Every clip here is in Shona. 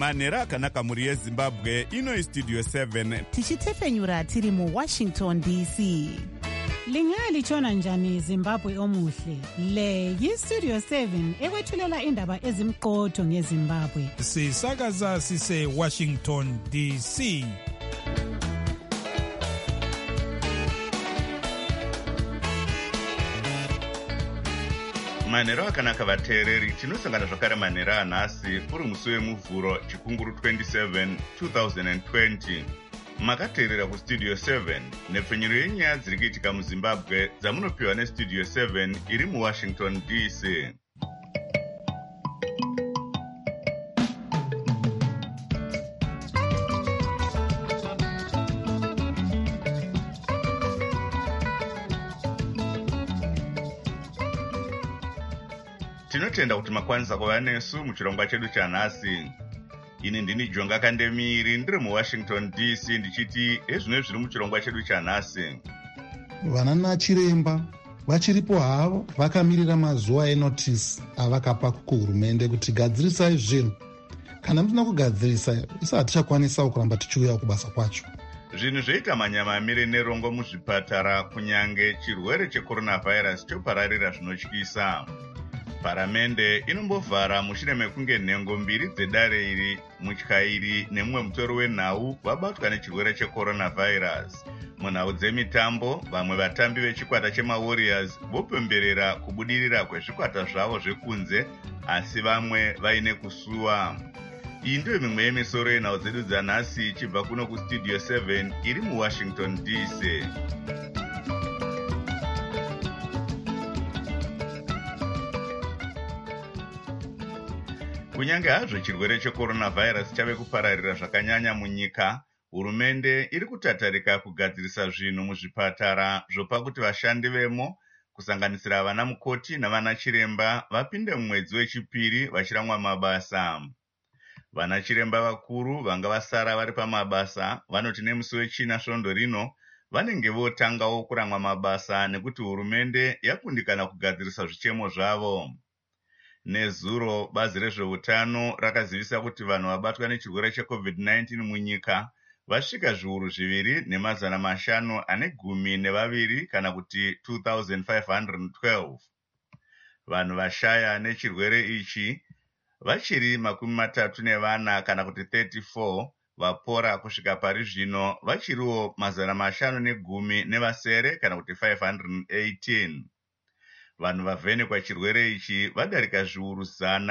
manhero akanaka mhuri yezimbabwe. Ino Studio 7 tichitefenyura tiri muWashington DC. Lingalitshona njani Zimbabwe omuhle? Le yiStudio 7 ekwethulela indaba ezimqotho ngeZimbabwe. Sisakaza sise Washington DC. Manhero akanaka vateereri, tinosangana zvakare manhero anhasi uri musi wemuvhuro chikunguru 27 2020. Makateerera kuStudio 7 nepfenyuro yenyaya dziri kuitika muZimbabwe dzamunopiwa neStudio 7 iri muWashington DC. Tinotenda kuti makwanisa kuva nesu muchirongwa chedu chanhasi. Ini ndini Jonga Kandemiri ndiri muWashington DC ndichiti ezvino zviri muchirongwa chedu chanhasi. Vanana chiremba vachiripo havo vakamirira mazuva enotisi avakapa kuhurumende kuti gadzirisai zvinhu. Kana musina kugadzirisa isa hatichakwanisa kuramba tichiuya kubasa kwacho. Zvinhu zvoita manyamamire nerongo muzvipatara kunyange chirwere checoronavirus chopararira zvinotyisa. Paramende inombovhara mushure mekunge nhengo mbiri dzedare iri, mutyairi nemumwe mutori wenhau vabatwa nechirwere checoronavirus. Munhau dzemitambo, vamwe vatambi vechikwata chemaWarriors vopemberera kubudirira kwezvikwata zvavo zvekunze, asi vamwe vaine kusuwa. Iyi ndiyo mimwe yemisoro yenhau dzedu dzanhasi ichibva kuno kuStudio 7 iri muWashington DC. Kunyange hazvo chirwere checoronavirus chave kupararira zvakanyanya munyika, hurumende iri kutatarika kugadzirisa zvinhu muzvipatara zvopa kuti vashandi vemo, kusanganisira vana mukoti navana chiremba, vapinde mumwedzi wechipiri vachiramwa mabasa. Vana chiremba vakuru vanga vasara vari pamabasa vanoti nemusi wechina svondo rino vanenge votangawo kuramwa mabasa nekuti hurumende yakundikana kugadzirisa zvichemo zvavo. Nezuro bazi rezveutano rakazivisa kuti vanhu vabatwa nechirwere cheCovid-19 munyika vasvika zviuru 2,512 kana kuti 2,512. Vanhu vashaya nechirwere ichi vachiri 34 kana kuti 34, vapora kusvika pari zvino vachiriwo 510 nevasere kana kuti 518. Vanhu vavhenekwa chirwere ichi vadarika zviuru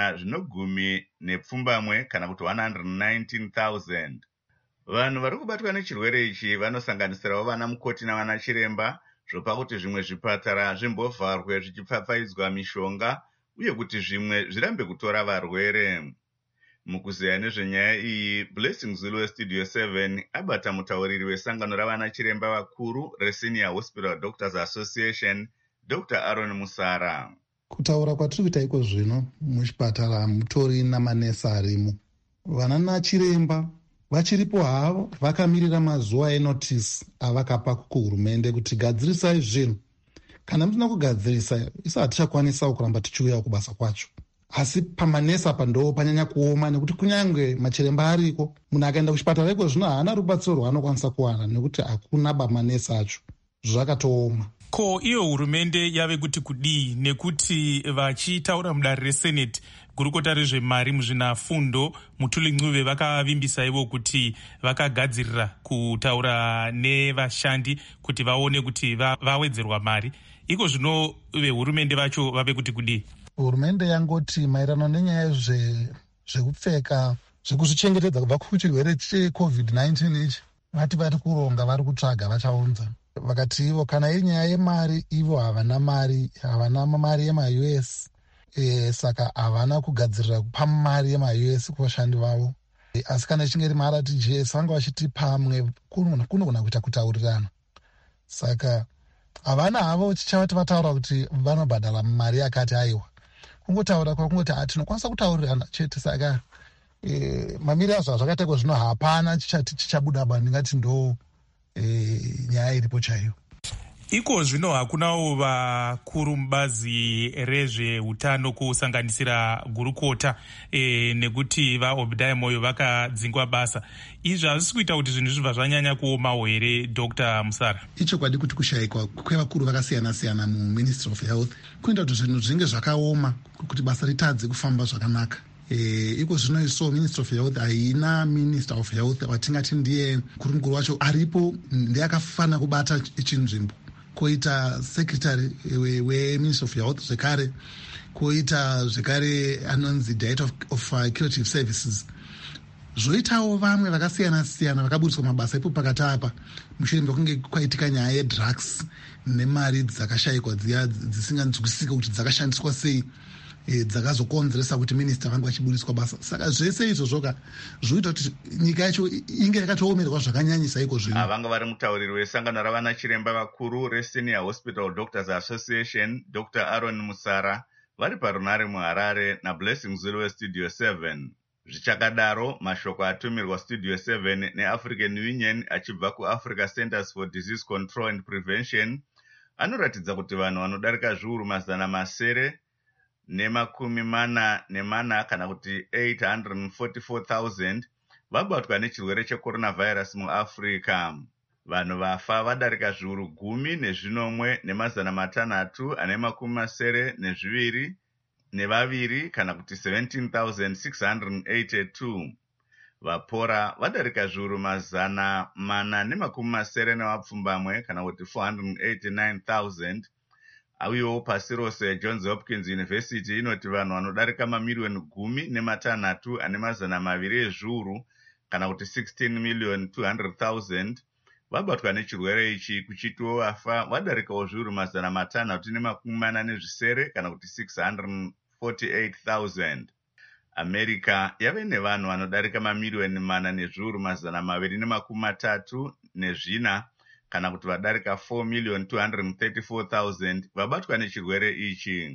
110 kana kuti 119,000. Vanhu vari kubatwa nechirwere ichi vanosanganisirawo vana mukoti navana chiremba, zvopa kuti zvimwe zvipatara zvimbovharwe zvichipfapfaidzwa mishonga uye kuti zvimwe zvirambe kutora varwere. Mukuzeya nezvenyaya iyi, Blessing Zulu weStudio 7 abata mutauriri wesangano ravana chiremba vakuru reSenior Hospital Doctors Association, Dr. Aaron Musara. Kutaura kwatiri kuita iko zvino muchipatara mutori namanesi arimo. Vanana chiremba vachiripo havo vakamirira mazuva enotisi avakapa kuhurumende kuti gadzirisai zvinhu. Kana musina kugadzirisa isa hatichakwanisa kuramba tichiuya kubasa kwacho. Asi pamanesi apa ndo panyanya kuoma nekuti kunyange machiremba ariko, munhu akaenda kuchipatara iko zvino haana rubatsiro rwaanokwanisa kuwana nekuti hakuna bamanesi acho. Zvakatooma. Ko iyo hurumende yave kuti kudii nekuti vachitaura mudare reSenate gurukota rezvemari muzvinafundo Mutuli Ncube vakavimbisa ivo kuti vakagadzirira kutaura nevashandi kuti vaone kuti vawedzerwa mari. Iko zvino vehurumende vacho vave kuti kudii? Hurumende yangoti maererano nenyaya zvekupfeka zvekuzvichengetedza kubva kuchirwere cheCovid-19 ichi, vati vari kuronga, vari kutsvaga, vachaunza. Vakati ivo kana iri nyaya yemari, ivo havana mari yema-US, saka havana kugadzirira kupa mari yema-US kuvashandi vavo. Asi kana ichinge iri mari RTGS vanga vachiti pamwe kunogona kuita kutaurirana. Saka havana havo chichavati vataura kuti vanobhadhara mari yakati aiwa. Kungotaura kwakungoti tinokwanisa kutaurirana chete. Saka mamiri azvo zvakaita zvino hapana chichabuda ndingati ndo nyaya iripo chaiyo. Iko zvino hakunawo vakuru mubazi rezveutano kusanganisira gurukota nekuti vaObadiah Moyo vakadzingwa basa. Izvi hazvisi kuita kuti zvinhu zvibva zvanyanya kuomawo here, Dr. Musara? Ichokwadi kuti kushayikwa kwevakuru vakasiyana-siyana muMinistry of Health kunoita kuti zvinhu zvinge zvakaoma, kuti basa ritadze kufamba zvakanaka. Iko zvino iso Ministry of Health haina Minister of Health watingati ndiye mukuru wacho aripo, ndiye akafanira kubata ichinzvimbo. Koita secretary weMinistry of Health zvekare, koita zvekare anonzi Director of Curative Services, zvoitawo vamwe vakasiyana-siyana vakaburiswa mabasa ipo pakati apa mushure mekunge kwaitika nyaya yedrugs nemari dzakashayikwa dziya dzisinganzwisisika kuti dzakashandiswa sei, dzakazokonzeresa kuti minista vange vachiburiswa basa. Saka zvese izvozvoka zvoita kuti nyika yacho inge yakatoomerwa zvakanyanyisa iko zvino. Vanga vari mutauriri wesangano ravana chiremba vakuru reSenior Hospital Doctors Association, Dr. Aaron Musara, vari parunare muHarare naBlessing Zulu weStudio 7. Zvichakadaro, mashoko atumirwa Studio 7 neAfrican Union achibva kuAfrica Centers for Disease Control and Prevention anoratidza kuti vanhu vanodarika zviuru 944 kana kuti 844,000 vabatwa nechirwere checoronavirus muAfrica. Vanhu vafa vadarika zviuru 10,672 kana kuti 17,682. Vapora vadarika zviuru 480 kana kuti 489,000. Uyewo pasi rose Johns Hopkins University inoti vanhu vanodarika mamiliyoni 10,200 ezviuru kana kuti 16,200,000 vabatwa nechirwere ichi, kuchitiwo vafa vadarikawo zviuru 640 kana kuti 648,000. America yave nevanhu vanodarika mamiliyoni 4,234 kana kuti vadarika 4,234,000 vabatwa nechirwere ichi.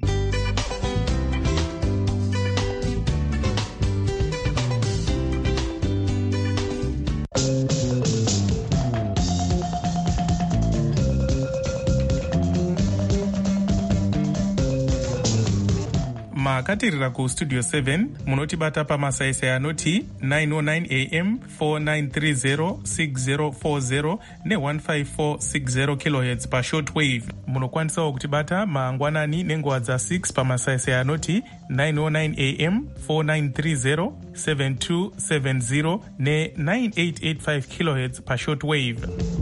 makatirira kustudio 7 munotibata pamasaisai anoti 909 am 4930 6040 ne15460 kHz pashortwave. Munokwanisawo kutibata mangwanani nenguva dza6 pamasaisai anoti 909 am 4930 7270 ne9885 kHz pashortwave.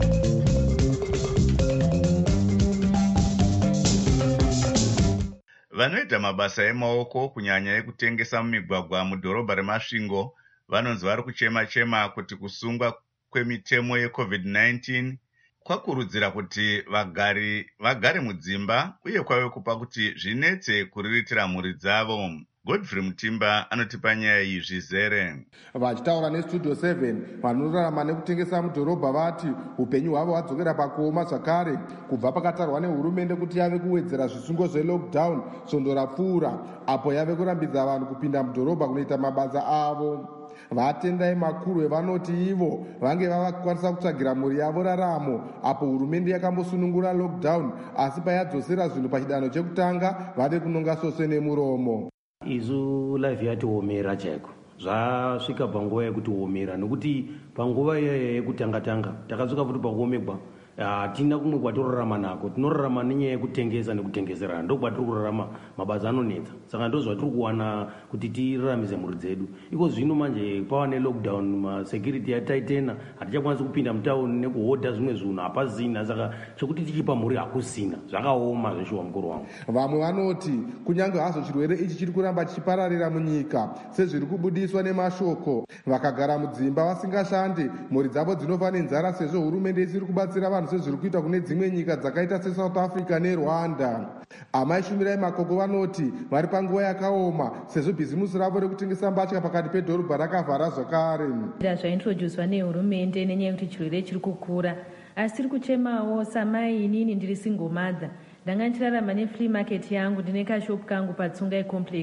Vanoita mabasa emaoko kunyanya ekutengesa mumigwagwa mudhorobha reMasvingo vanonzi vari kuchema-chema kuti kusungwa kwemitemo yeCovid-19 kwakurudzira kuti vagare mudzimba uye kwave kupa kuti zvinetse kuriritira mhuri dzavo. Godfrey Mutimba anotipa nyaya iyi zvizere. Vachitaura neStudio 7 vanorarama nekutengesa mudhorobha vati upenyu hwavo hwadzokera pakuoma zvakare kubva pakatarwa nehurumende kuti yave kuwedzera zvisungo zvelockdown svondo rapfuura apo yave kurambidza vanhu kupinda mudhorobha kunoita mabasa avo. Vatendai makuru vanoti ivo vange vava kukwanisa kutsvagira mhuri yavo raramo apo hurumende yakambosunungura lockdown, asi payadzosera zvinhu pachidanho chekutanga vave kunonga soswe nemuromo. Izu live yatiomera chaiko zvasvika panguva yekuti omera, nokuti panguva iyoyo yekutanga-tanga takasvika futi pakuomegwa. Hatina kumwe kwatorarama nako, tinorarama nenyaya yekutengesa nekutengeserana, ndo kwatiri kurarama, mabasa anonetsa. Saka ndo zvatiri kuwana kuti tiraramise mhuri dzedu. Iko zvino manje pava nelockdown, masecurity yataitena, hatichakwanisi kupinda mutauni nekuhodha zvimwe zvinhu, hapasina. Saka chokuti tichipa mhuri hakusina, zvakaoma zveshuwa mukuru wangu. Vamwe vanoti kunyange hazvo chirwere ichi chiri kuramba chichipararira munyika sezviri kubudiswa nemashoko, vakagara mudzimba vasingashande, mhuri dzavo dzinofa nenzara sezvo hurumende isiri kubatsira vanhu sezviri kuita kune dzimwe nyika dzakaita seSouth Africa neRwanda. Amai Shumirai Makoko vanoti vari panguva yakaoma sezvo bhizimusi ravo rekutengesa mbatya pakati pedhorobha rakavhara zvakare. Zvaintroducwa nehurumende nenyaya yekuti chirwere chiri kukura, asi tiri kuchemawo samai inini ndiri single mother. Ndanga ndichirarama nefree market yangu, ndine kashopu kangu paTsungai complex.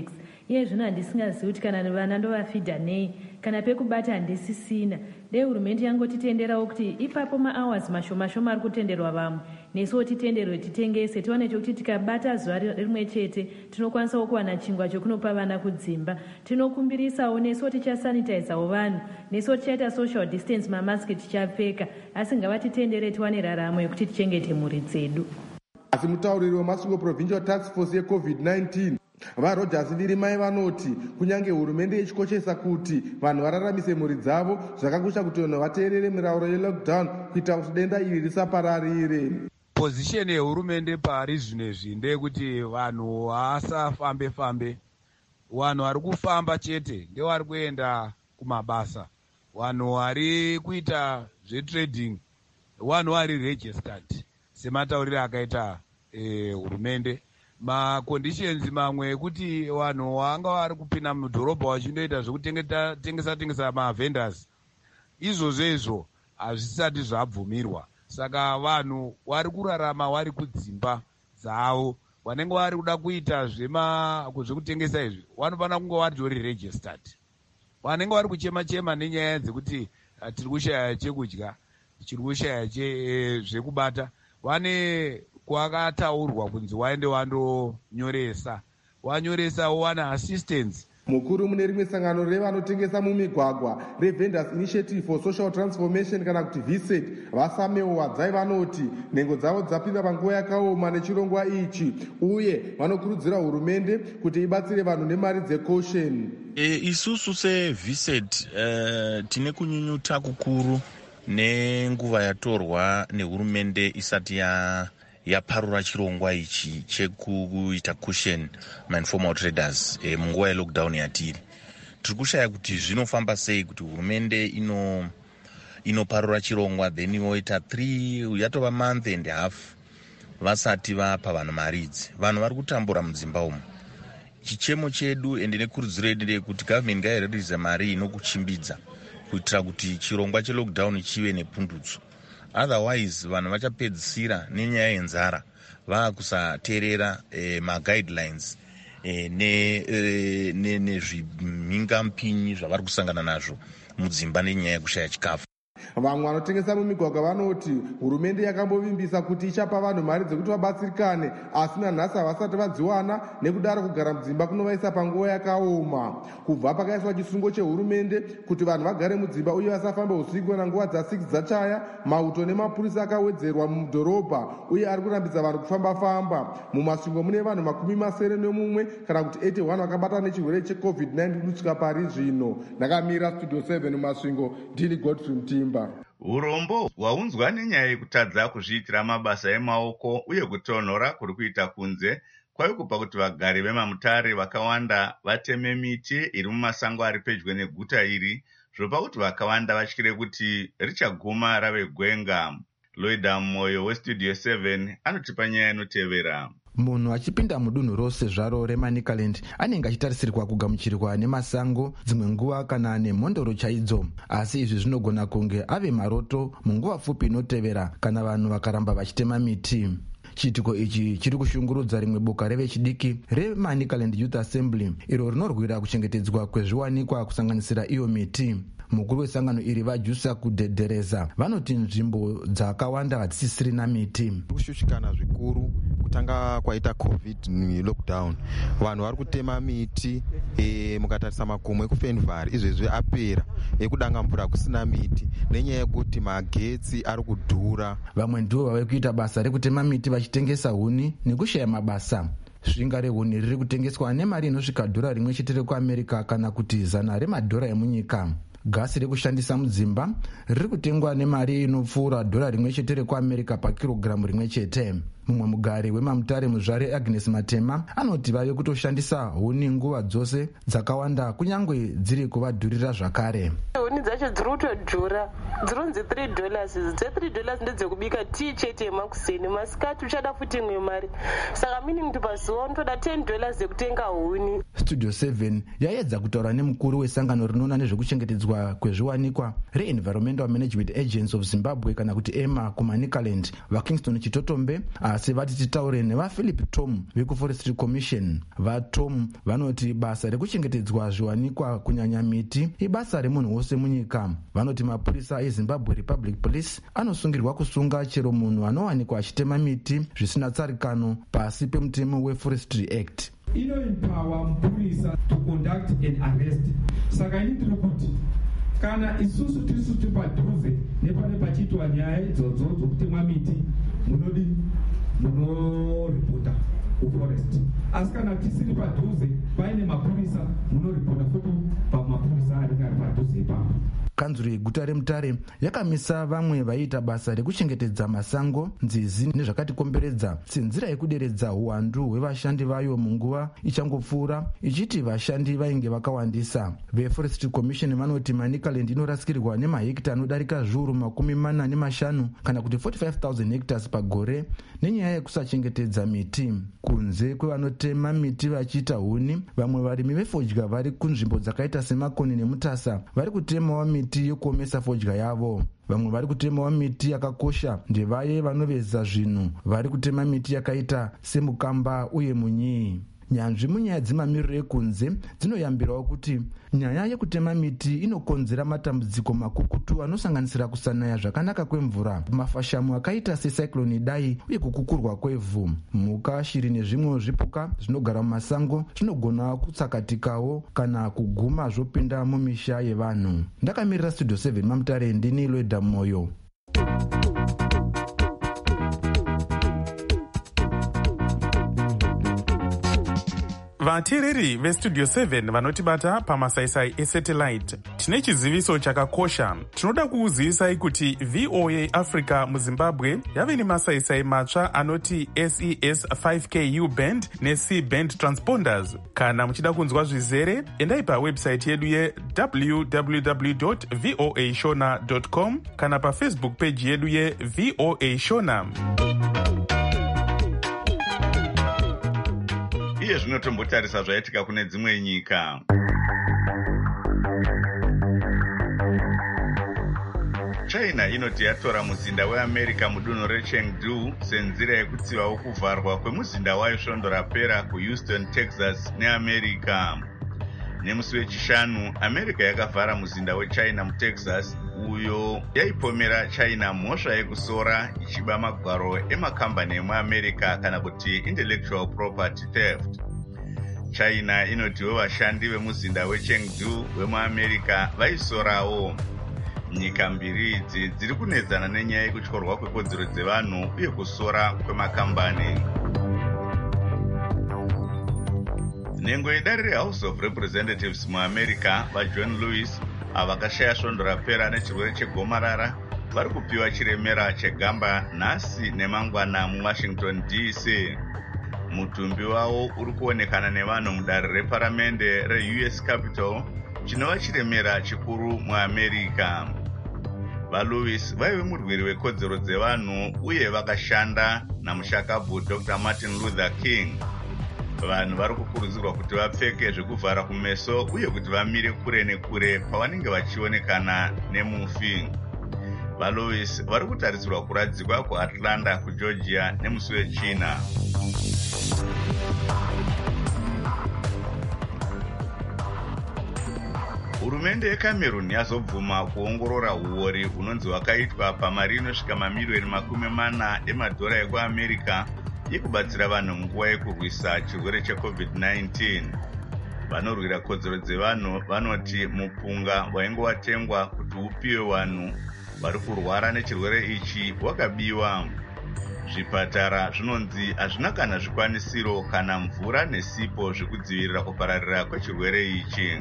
iye zvino handisingazivi kuti kana vana ndovafidha nei, kana pekubata handisisina. Dei hurumende yangotitenderawo kuti ipapo mahours mashoma ari kutenderwa vamwe nesuwo titenderwe titengese, tione chokuti tikabata zuva rimwe chete tinokwanisawo kuwana chingwa chokunopa vana kudzimba. Tinokumbirisawo nesuwo tichasanitizawo vanhu, nesuwo tichaita social distance, mamaski tichapfeka, asi ngavatitendere tiwane raramo yekuti tichengete mhuri dzedu. Asi mutauriri weMasvingo Provincial Task Force yeCovid-19 vaRogers Virimai vanoti kunyange hurumende ichikoshesa kuti vanhu vararamise mhuri dzavo, zvakakosha kuti vanhu vateerere mirayiro yelockdown kuita kuti denda iri risapararire. Pozisheni yehurumende pari zvinezvi ndeyekuti vanhu vasafambe-fambe. Vanhu vari kufamba chete ndevari kuenda kumabasa. Vanhu vari kuita zvetrading, vanhu vari registered sematauriro akaita hurumende. Maconditions mamwe ekuti vanhu vanga vari kupinda mudhorobha vachindoita zvekutengesa mavendors, izvozvo hazvisati zvabvumirwa. Saka vanhu vari kurarama vari kudzimba dzavo, vanenge vari kuda kuita zvekutengesa izvi vanofanira kunge vatori registered. Vanenge vari kuchema nenyaya dzekuti tiri kushaya chekudya, tiri kushaya zvekubata, vane kwakataurwa kunzi waende wandonyoresa, wanyoresa wowana assistance. Mukuru mune rimwe sangano revanotengesa mumigwagwa reVendors Initiative for Social Transformation kana kuti VSET, Vasamewo Wadzai vanoti nhengo dzavo dzapinda panguva yakaoma nechirongwa ichi, uye vanokurudzira hurumende kuti ibatsire vanhu nemari dzecaution. Isusu seVSET tine kunyunyuta kukuru nenguva yatorwa nehurumende isati yaparura chirongwa ichi chekuita caution ma-informal traders munguva yelockdown yatiri. Tiri kushaya kuti zvinofamba sei kuti hurumende inoparura chirongwa then yoita yatova month and half vasati vapa vanhu mari idzi. Vanhu vari kutambura mudzimba umu. Chichemo chedu ende nekurudziro yedu ndeyekuti government ngairerize mari inokuchimbidza kuitira kuti chirongwa chelockdown chive nepundutso. Otherwise vanhu vachapedzisira nenyaya yenzara vakusateerera maguidelines nezvimhingamupinyi zvavari kusangana nazvo mudzimba nenyaya yekushaya chikafu. Vamwe vanotengesa mumigwagwa vanoti hurumende yakambovimbisa kuti ichapa vanhu mari dzekuti vabatsirikane, asi nanhasi havasati vadziwana, nekudaro kugara mudzimba kunovaisa panguva yakaoma. Kubva pakaiswa chisungo chehurumende kuti vanhu vagare mudzimba uye vasafamba usiku kana nguva dza6 dzachaya, mauto nemapurisa akawedzerwa mudhorobha uye ari kurambidza vanhu kufamba-famba. Mumasvingo mune vanhu 71 kana kuti 81 vakabata nechirwere cheCovid-19 kusvika pari zvino. Ndakamira Studio 7 mumasvingo, ndini Godfrey Mtimba. Urombo hwaunzwa nenyaya yekutadza kuzviitira mabasa emaoko uye kutonhora kuri kuita kunze kwave kupa kuti vagari vemamutare vakawanda vateme miti iri mumasango ari pedyo neguta iri, zvopa kuti vakawanda vatyire kuti richaguma rave gwenga. Loida Moyo weStudio 7 anotipa nyaya inotevera. Munhu achipinda mudunhu rose zvaro reManicaland anenge achitarisirwa kugamuchirwa nemasango dzimwe nguva kana nemhondoro chaidzo, asi izvi zvinogona kunge ave maroto munguva pfupi inotevera kana vanhu vakaramba vachitema miti. Chiitiko ichi chiri kushungurudza rimwe boka revechidiki reManicaland Youth Assembly iro rinorwira kuchengetedzwa kwezviwanikwa kusanganisira iyo miti. Mukuru wesangano iri vaJusa kudhedhereza vanoti nzvimbo dzakawanda hadzisisirina miti. Kushushikana zvikuru kutanga kwaita covid lockdown, vanhu vari kutema miti mukatarisa makomo ekufenvari izvezvi apera ekudanga mvura kusina miti nenyaya yekuti magetsi ari kudhura. Vamwe ndivo vave kuita basa rekutema miti vachitengesa huni nekushaya mabasa. Zvinga rehuni riri kutengeswa nemari inosvika $1 rimwe chete rekuAmerica kana kuti $100 emunyika. Gasi rekushandisa mudzimba riri kutengwa nemari inopfuura $1 rimwe chete rekuAmerica pakirogiramu rimwe chete. Mumwe mugari wemamutare muzvare Agnes Matema anoti vave kutoshandisa huni nguva dzose dzakawanda kunyange dziri kuvadhurira zvakare. huni dzacho dziri kutodhura, dzironzi $3. dze$3 ndedzekubika tii chete yemakuseni, masikati uchada futi imwe mari. Saka meaning kuti pazuva unotoda $10 dzekutenga huni. Studio 7 yaedza kutaura nemukuru wesangano rinoona nezvekuchengetedzwa kwezviwanikwa reEnvironmental Management Agents of Zimbabwe kana kuti EMA kuManicaland vaKingston Chitotombe, asi vati titaure nevaPhilip Tom vekuForestry Commission. VaTom vanoti basa rekuchengetedzwa zviwanikwa kunyanya miti ibasa remunhu wose munyika. Vanoti mapurisa eZimbabwe Republic Police anosungirwa kusunga chero munhu anowanikwa achitema miti zvisina tsarikano pasi pemutemo weForestry Act. Inoempower mupurisa to conduct an arrest. Saka ini tiri kuti kana isusu tirisu tiri padhuze nepane pachiitwa nyaya idzodzo dzokutemwa miti, munoripota kuforest. Asi kana tisiri padhuze paine mapurisa, munoripota futi pamapurisa anenge ari padhuze ipapo. Kanzuri yeguta reMutare yakamisa vamwe vaiita basa rekuchengetedza masango, nzizi nezvakatikomberedza senzira yekuderedza uwandu hwevashandi vayo munguva ichangopfuura, ichiti vashandi vainge vakawandisa. VeForestry Commission vanoti Manicaland inorasikirwa nemahekita anodarika zviuru 45 kana kuti 45,000 hectares pagore nenyaya yekusachengetedza miti. Kunze kwevanotema miti vachiita huni, vamwe varimi vefodya vari kunzvimbo dzakaita seMakoni neMutasa vari kutemawo miti yokuomesa fodya yavo. Vamwe vari kutemawo miti yakakosha ndevaye vanoveza zvinhu vari kutema miti yakaita semukamba uye munyii. Nyanzvi munyaya dzemamiriro ekunze dzinoyambirawo kuti nyaya yekutema miti inokonzera matambudziko makukutu anosanganisira kusanaya zvakanaka kwemvura, mafashamu akaita secyclone Idai uye kukukurwa kwevhu. Mhuka, shiri nezvimwe zvipuka zvinogara mumasango zvinogona kutsakatikawo kana kuguma zvopinda mumisha yevanhu. Ndakamirira Studio 7 maMutare, ndini Lweda Moyo. vateereri vestudio 7 vanotibata pamasaisai esatellite, tine chiziviso chakakosha. Tinoda kuuzivisai kuti VOA Africa muZimbabwe yave nemasaisai matsva anoti SES 5Ku band neC band transponders. Kana muchida kunzwa zvizere, endai pawebsite yedu ye-www.voashona.com kana pafacebook page yedu ye-VOA Shona. Iye zvinotombotarisa zvaitika kune dzimwe nyika. China inoti yatora muzinda weAmerica mudunhu reChengdu senzira yekutsivawo kuvharwa kwemuzinda wayo svondo rapera kuHouston, Texas neAmerica. Nemusi wechishanu, America yakavhara muzinda weChina muTexas uyo yaipomera China mhosva yekusora ichiba magwaro emakambani emuAmerica kana kuti intellectual property theft. China inotiwo vashandi vemuzinda weChengdu wemuAmerica vaisorawo. Nyika mbiri idzi dziri kunedzana nenyaya yekutyorwa kwekodzero dzevanhu uye kusora kwemakambani. Nhengo yedare reHouse of Representatives muAmerica vaJohn Lewis avakashaya svondo rapera nechirwere chegomarara vari kupiwa chiremera chegamba nhasi nemangwana muWashington DC. Mutumbi wavo uri kuonekana nevanhu mudare reparamende reUS Capitol, chinova chiremera chikuru muAmerica. VaLewis vaive murwiri wekodzero dzevanhu uye vakashanda namushakabvu Dr. Martin Luther King. Vanhu vari kukurudzirwa kuti vapfeke zvekuvhara kumeso uye kuti vamire kure nekure pavanenge vachionekana nemufi. VaLewis vari kutarisirwa kuradzikwa kuAtlanta kuGeorgia nemusi wechina. Hurumende yeCameroon yazobvuma kuongorora uori hunonzi hwakaitwa pamari inosvika mamiliyoni $40 ekuAmerica yekubatsira vanhu munguva yekurwisa chirwere cheCovid-19. Vanorwira kodzero dzevanhu vanoti mupunga wainge watengwa kuti upiwe vanhu vari kurwara nechirwere ichi wakabiwa. Zvipatara zvinonzi hazvina kana zvikwanisiro kana mvura nesipo zvekudzivirira kupararira kwechirwere ichi.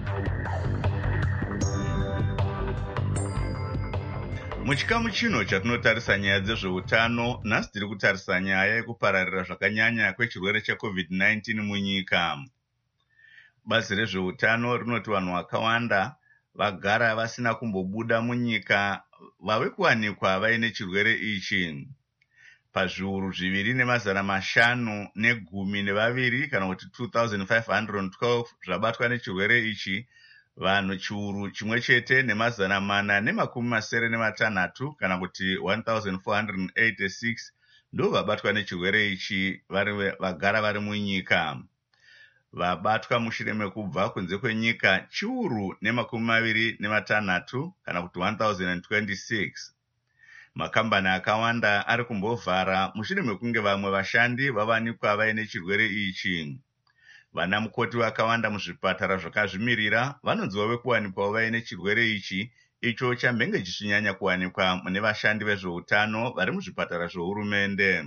Muchikamu chino chatinotarisa nyaya dzezveutano, nhasi tiri kutarisa nyaya yekupararira zvakanyanya kwechirwere cheCovid-19 munyika. Bazi rezveutano rinoti vanhu vakawanda vagara vasina kumbobuda munyika vave kuwanikwa vaine chirwere ichi. Pazviuru 2,512 kana kuti 2,512 zvabatwa nechirwere ichi, vanhu chiuru chimwe chete ne496 kana kuti 1,486 ndo vabatwa nechirwere ichi vagara vari munyika. Vabatwa mushure mekubva kunze kwenyika chiuru ne26 kana kuti 1,026. Makambani akawanda ari kumbovhara mushure mekunge vamwe vashandi vavanikwa vaine chirwere ichi. Vana mukoti vakawanda muzvipatara zvakazvimirira vanonzi vave kuwanikwa vaine chirwere ichi, icho chamhenge chichinyanya kuwanikwa mune vashandi vezveutano vari muzvipatara zvohurumende.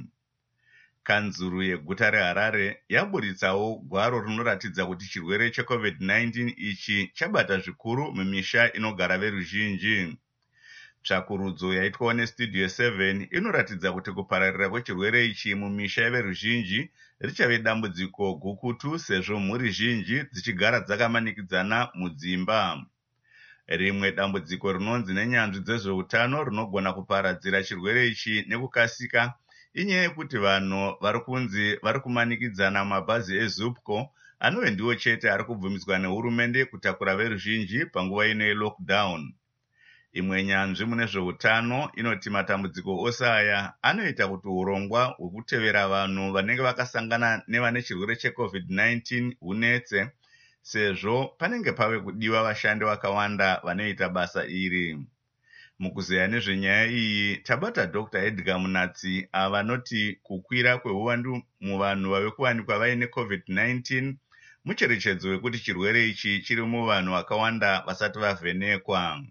Kanzuru yeguta reHarare yaburitsawo gwaro rinoratidza kuti chirwere cheCovid-19 ichi chabata zvikuru mumisha inogara veruzhinji. Tsvakurudzo yaitwawo neStudio 7 inoratidza kuti kupararira kwechirwere ichi mumisha yeveruzhinji richave dambudziko gukutu sezvo mhuri zhinji dzichigara dzakamanikidzana mudzimba. Rimwe dambudziko rinonzi nenyanzvi dzezveutano rinogona kuparadzira chirwere ichi nekukasika inyaya yekuti vanhu vari kunzi vari kumanikidzana mabhazi eZupco anove ndiwo chete ari kubvumidzwa nehurumende kutakura veruzhinji panguva ino yelockdown. Imwe nyanzvi mune zveutano inoti matambudziko ose aya anoita kuti urongwa hwekutevera vanhu vanenge vakasangana nevane chirwere cheCovid-19 hunetse, sezvo panenge pave kudiwa vashandi vakawanda vanoita basa iri. Mukuzeya nezvenyaya iyi tabata Dr. Edgar Munatsi avanoti kukwira kweuwandu muvanhu vave kuwanikwa vaine COVID-19 mucherechedzo wekuti chirwere ichi chiri muvanhu vakawanda vasati vavhenekwa.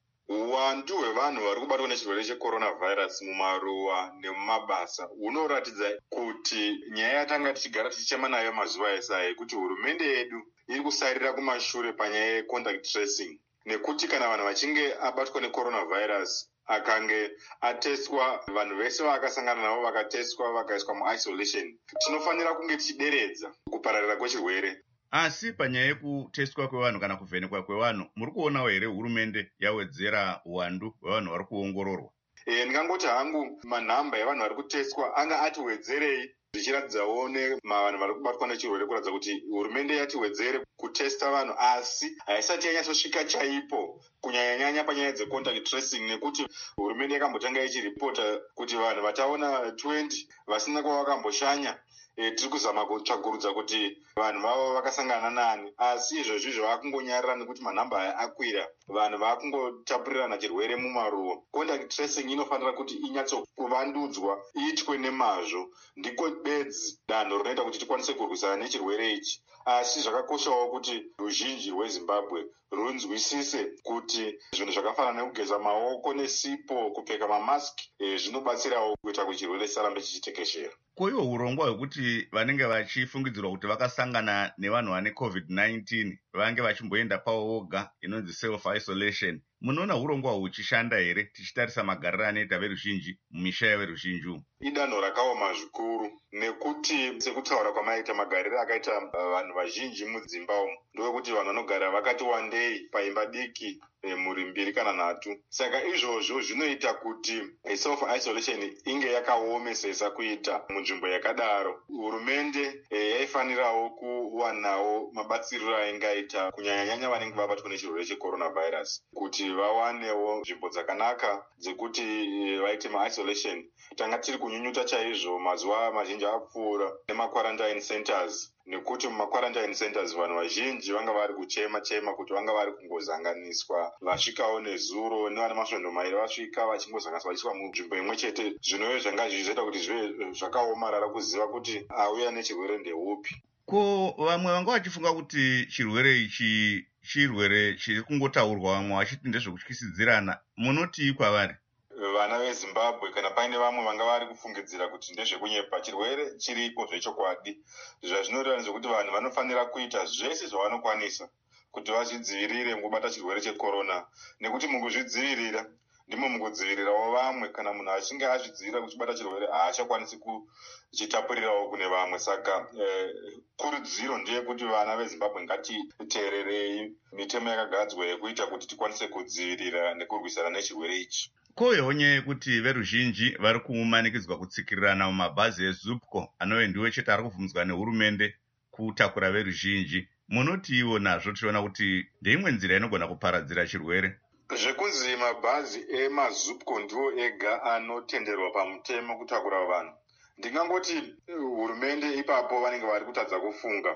Uwandu hwevanhu vari kubatwa nechirwere checoronavirus mumaruwa nemumabasa hunoratidza kuti nyaya yatanga tichigara tichichema nayo mazuva ese aya kuti hurumende yedu iri kusarira kumashure panyaya yecontact tracing, nekuti kana vanhu vachinge abatwa necoronavirus akange ateswa, vanhu vese vaakasangana navo vakateswa vakaiswa muisolation, tinofanira kunge tichideredza kupararira kwechirwere. Asi panyaya yekuteswa kwevanhu kana kuvhenekwa kwevanhu, muri kuonawo here hurumende yawedzera uwandu hwevanhu vari kuongororwa? Ndingangoti hangu manhamba evanhu vari kuteswa anga atiwedzerei, zvichiratidzawo nevanhu vari kubatwa nechirwere kuratidza kuti hurumende yatiwedzere kutesta vanhu, asi haisati yanyatsosvika chaipo kunyanya-nyanya panyaya dzecontact tracing, nekuti hurumende yakambotanga ichiripota kuti vanhu vataona 20 vasina kwavakamboshanya tiri kuzama kutsvagurudza kuti vanhu vavo vakasangana nani, asi izvozvi zvavakungonyarira nekuti manhamba aya akwira, vanhu vakungotapurirana chirwere mumaruwa. Contact tracing inofanira kuti inyatsokuvandudzwa, iitwe nemazvo, ndiko bedzi danho rinoita kuti tikwanise kurwisana nechirwere ichi. Asi zvakakoshawo kuti ruzhinji rweZimbabwe runzwisise kuti zvinhu zvakafanana nekugeza maoko nesipo, kupfeka mamaski zvinobatsirawo kuita kuti chirwere chisarambe chichitekeshera. Koiwo urongwa hwekuti vanenge vachifungidzirwa kuti vakasangana nevanhu vane COVID-19 vange vachimboenda pavo voga, inonzi self-isolation, munoona urongwa huchishanda here tichitarisa magariro anoita veruzhinji mumisha yeveruzhinji? Idanho rakaoma zvikuru, nekuti sekutaura kwamaita magariro akaita vanhu vazhinji mudzimba umu ndowekuti vanhu vanogara vakati wandei paimba diki, mhuri 2 kana 3. Saka izvozvo zvinoita kuti self-isolation inge yakaomesesa kuita munzvimbo yakadaro. Hurumende yaifanirawo kuwanawo mabatsiriro aingaita kunyanya-nyanya vanenge vabatwa nechirwere checoronavirus, kuti vawanewo nzvimbo dzakanaka dzekuti vaite maisolation. Tanga tiri kunyunyuta chaizvo mazuva mazhinji apfuura nemaquarantine centers, nekuti mumaquarantine centers vanhu vazhinji vanga vari kuchema-chema kuti vanga vari kungozanganiswa, vasvikawo nezuro nevane masvondo mairi vasvika vachingozanganiswa vachiiswa munzvimbo imwe chete, zvinove zvanga zvichizoita kuti zvive zvakaomarara kuziva kuti auya nechirwere ndeupi. Ko vamwe vanga vachifunga kuti chirwere ichi chirwere chiri kungotaurwa, vamwe vachiti ndezvekutyisidzirana, munoti kwavari? Vana veZimbabwe kana paine vamwe vanga vari kufungidzira kuti ndezvekunyepa, chirwere chiripo zvechokwadi. Zvazvinoreva zvekuti vanhu vanofanira kuita zvese zvavanokwanisa kuti vazvidzivirire mukubata chirwere checorona, nekuti mukuzvidzivirira ndimo mukudzivirirawo vamwe. Kana munhu achinge azvidzivirira kuchibata chirwere haachakwanisi kuchitapurirawo kune vamwe. Saka kurudziro ndeyekuti vana vezimbabwe ngatiteererei mitemo yakagadzwa yekuita kuti tikwanise kudzivirira nekurwisana nechirwere ichi. Koyewo nyaya yekuti veruzhinji vari kumanikidzwa kutsikirirana mumabhazi ezupco anove ndiwo chete ari kubvumidzwa nehurumende kutakura veruzhinji. Munotiwo nazvo tichiona kuti ndeimwe nzira inogona kuparadzira chirwere. Zvekunzi mabhazi emazupco ndiwo ega anotenderwa pamutemo kutakura vanhu, ndingangoti hurumende ipapo vanenge vari kutadza kufunga,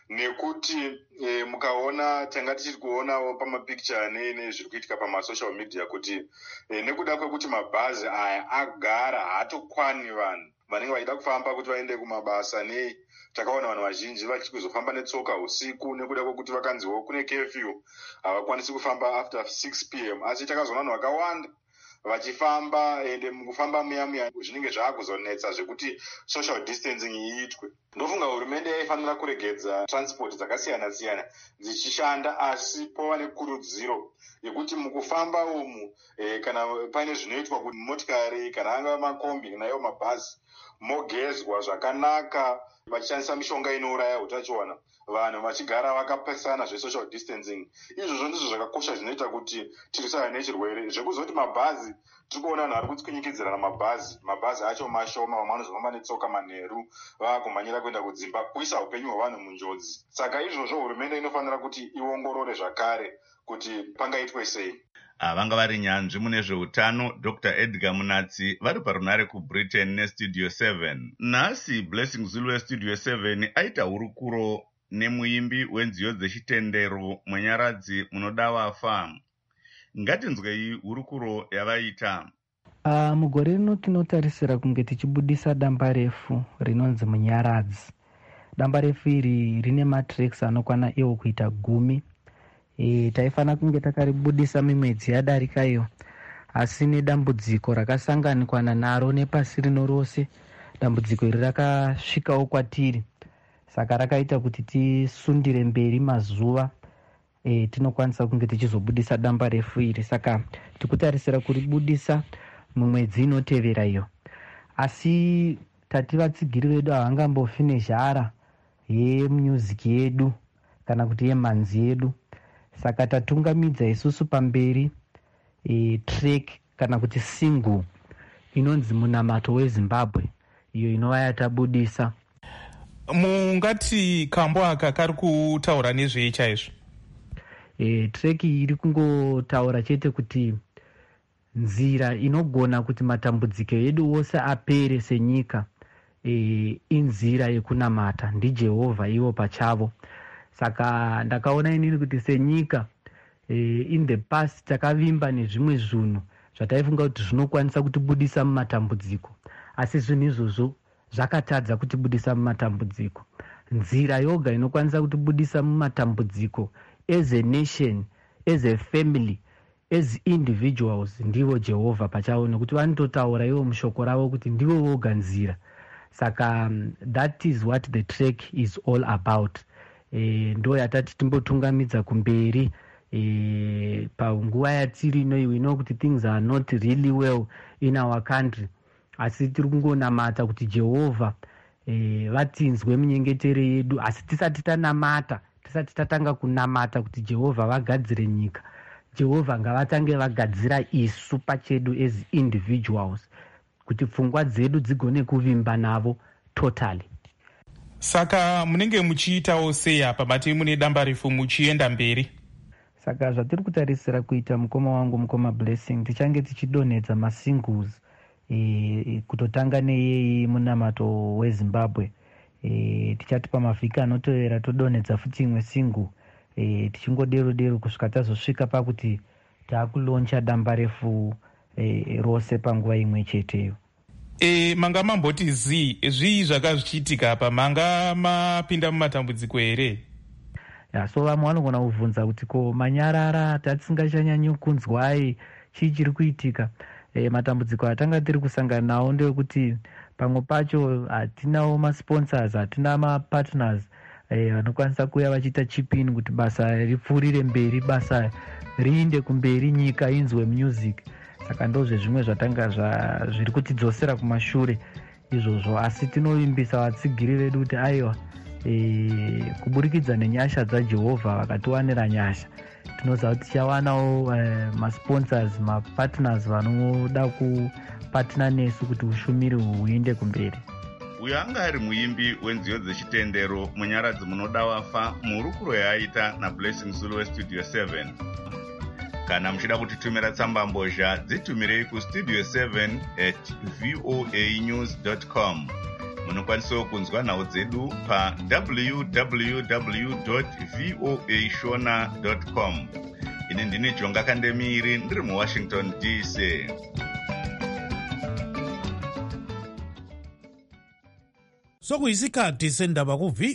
nekuti mukaona tanga tichiri kuonawo pamapicture nezviri kuitika pamasocial media kuti nekuda kwekuti mabhazi aya agara haatokwani vanhu vanenge vachida kufamba kuti vaende kumabasa nei. Takaona vanhu vazhinji vachikuzofamba netsoka usiku nekuda kwekuti vakanziwo kune curfew, havakwanisi kufamba after 6 p.m. Asi takazoona vanhu vakawanda vachifamba, ende mukufamba muya zvinenge zvakuzonetsa zvekuti social distancing iitwe. Ndofunga hurumende yaifanira kuregedza transport dzakasiyana-siyana dzichishanda, asi pova nekurudziro yekuti mukufamba umu kana paine zvinoitwa kuti motikari kana angava makombi kana iwo mabhazi mogezwa zvakanaka vachishandisa mishonga inouraya utachiona, vanhu vachigara vakapesana zvesocial distancing. Izvozvo ndizvo zvakakosha zvinoita kuti tirwisane nechirwere. Zvekuzoti mabhazi tiri kuona vanhu vari kutsvinyikidzirana mabhazi acho mashoma, vamwe vanozofamba netsoka manheru vakumhanyira kuenda kudzimba, kuisa upenyu hwevanhu munjodzi. Saka izvozvo hurumende inofanira kuti iongorore zvakare kuti pangaitwe sei. Vanga vari nyanzvi mune zveutano Dr. Edgar Munatsi vari parunare kuBritain neStudio 7. Nhasi Blessing Zulu weStudio 7 aita hurukuro nemuimbi wenziyo dzechitendero Munyaradzi munoda vafa. Ngatinzwei hurukuro yavaita. Mugore rino tinotarisira kunge tichibudisa damba refu rinonzi Munyaradzi. Damba refu iri rine matracks anokwana iwo kuita 10. Taifana kunge takaribudisa mimwedzi yadarika iyo, asi nedambudziko rakasanganikwana naro nepasi rino rose, dambudziko iri rakasvikawo kwatiri, saka rakaita kuti tisundire mberi mazuva tinokwanisa kunge tichizobudisa damba refu iri. Saka tikutarisira kuribudisa mumwedzi inotevera iyo, asi tati vatsigiri vedu havangambofi nezhara yemusic yedu kana kuti yemanzi yedu. Saka tatungamidza isusu pamberi track kana kuti single inonzi Munamato weZimbabwe, iyo inova yatabudisa. Mungati kambo aka kari kutaura nezvei chaizvo? Track iri kungotaura chete kuti nzira inogona kuti matambudziko edu wose apere senyika inzira yekunamata ndiJehovha ivo pachavo. Saka ndakaona inini kuti senyika in the past takavimba nezvimwe zvinhu zvataifunga kuti zvinokwanisa kutibudisa mumatambudziko, asi zvinhu izvozvo zvakatadza kutibudisa mumatambudziko. Nzira yoga inokwanisa kutibudisa mumatambudziko as a nation, as a family, as individuals ndivo Jehovha pachavo, nekuti vanototaura ivo mushoko ravo kuti ndivo voga nzira. Saka that is what the track is all about. Ndo yatati timbotungamidza kumberi panguva yatiri ino kuti things are not really well in our country, asi tiri kungonamata kuti Jehovha vatinzwe munyengetere yedu. Asi tisati tanamata, tisati tatanga kunamata kuti Jehovha vagadzire nyika, Jehovha ngavatange vagadzira isu pachedu as individuals, kuti pfungwa dzedu dzigone kuvimba navo totally. Saka munenge muchiitawo sei apa bati mune damba refu muchienda mberi? Saka zvatiri kutarisira kuita mukoma wangu mukoma Blessing, tichange tichidonhedza masingles kutotanga neyei Munamato weZimbabwe. Tichati pamavhiki anotevera todonhedza futi imwe single, tichingodero kusvika tazosvika pakuti taakuloncha damba refu rose panguva imwe cheteyo. Manga mamboti zvii zvakazvichitika apa? Manga mapinda mumatambudziko here? So vamwe vanogona kubvunza kuti ko manyarara tatisingachanyanyi kunzwai, chii chiri kuitika? Matambudziko atanga tiri kusangana nawo ndeyekuti pamwe pacho hatinawo masponsors, hatina mapartners vanokwanisa kuuya vachiita chipini kuti basa ripfuurire mberi, basa riinde kumberi, nyika inzwe music. saka ndozvezvimwe zvatanga zviri kutidzosera kumashure izvozvo, asi tinovimbisa vatsigiri vedu kuti aiwa kuburikidza nenyasha dzajehovha vakatiwanira nyasha, tinoziva kuti tichawanawo masponsors, mapartners vanoda kupatna nesu kuti ushumiri huende kumberi. Uyo anga ari muimbi wenziyo dzechitendero munyaradzi munoda wafa murukuro yaaita naBlessing Zulu westudio 7. Kana muchida kutitumira tsambambozha dzitumirei kustudio 7@voanews.com. Munokwanisawo kunzwa nhau dzedu pa www.voashona.com. Ini ndini Jonga Kandemiri ndiri muWashington DC. Sokuyisikhathi sendaba ku